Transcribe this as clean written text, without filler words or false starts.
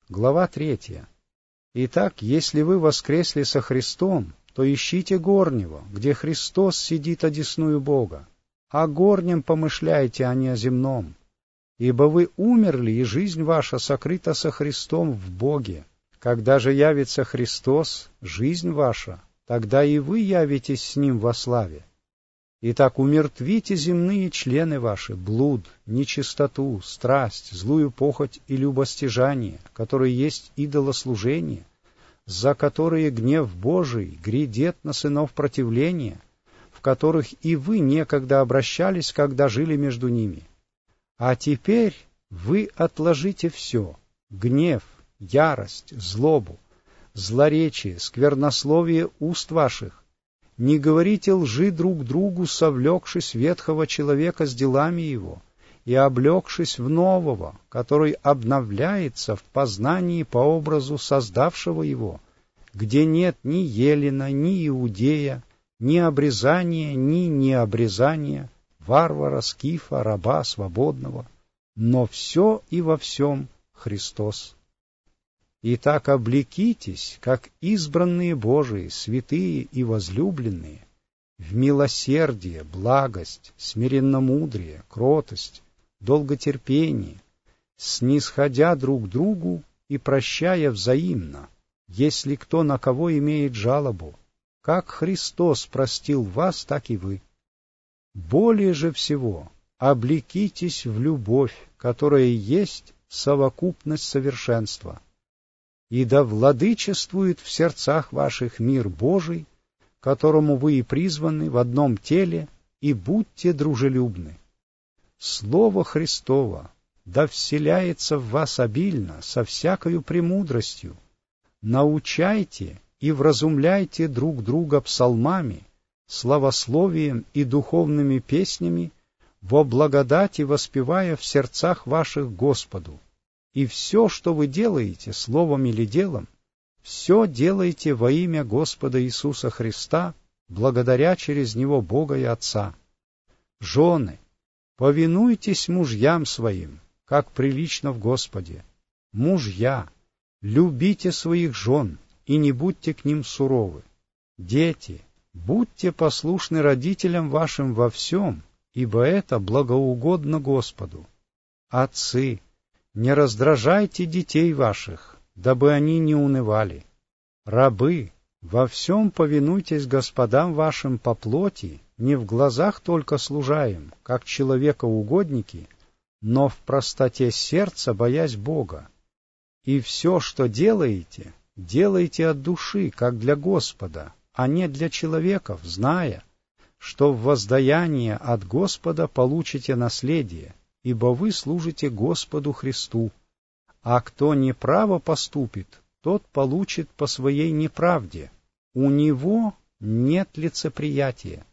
глава 3. Итак, если вы воскресли со Христом, то ищите горнего, где Христос сидит одесную Бога. О горнем помышляйте, а не о земном. Ибо вы умерли, и жизнь ваша сокрыта со Христом в Боге. Когда же явится Христос, жизнь ваша, тогда и вы явитесь с Ним во славе. Итак, умертвите земные члены ваши, блуд, нечистоту, страсть, злую похоть и любостяжание, которые есть идолослужение, за которые гнев Божий грядет на сынов противления, в которых и вы некогда обращались, когда жили между ними. А теперь вы отложите все — гнев, ярость, злобу, злоречие, сквернословие уст ваших. Не говорите лжи друг другу, совлекшись ветхого человека с делами его, и облегшись в нового, который обновляется в познании по образу создавшего его, где нет ни елена, ни иудея, ни обрезания, ни необрезания, варвара, скифа, раба, свободного, но все и во всем Христос. Итак, облекитесь, как избранные Божии, святые и возлюбленные, в милосердие, благость, смиренномудрие, кротость, долготерпение, снисходя друг к другу и прощая взаимно, если кто на кого имеет жалобу, как Христос простил вас, так и вы. Более же всего облекитесь в любовь, которая есть совокупность совершенства. И да владычествует в сердцах ваших мир Божий, которому вы и призваны в одном теле, и будьте дружелюбны. Слово Христово да вселяется в вас обильно, со всякою премудростью. Научайте и вразумляйте друг друга псалмами, славословием и духовными песнями, во благодати воспевая в сердцах ваших Господу. И все, что вы делаете, словом или делом, все делайте во имя Господа Иисуса Христа, благодаря через Него Бога и Отца. Жены, повинуйтесь мужьям своим, как прилично в Господе. Мужья, любите своих жен и не будьте к ним суровы. Дети, будьте послушны родителям вашим во всем, ибо это благоугодно Господу. Отцы, не раздражайте детей ваших, дабы они не унывали. Рабы, во всем повинуйтесь господам вашим по плоти, не в глазах только служа им, как человекоугодники, но в простоте сердца, боясь Бога. И все, что делаете, делайте от души, как для Господа, а не для человеков, зная, что в воздаяние от Господа получите наследие, ибо вы служите Господу Христу. А кто неправо поступит, тот получит по своей неправде. У него нет лицеприятия.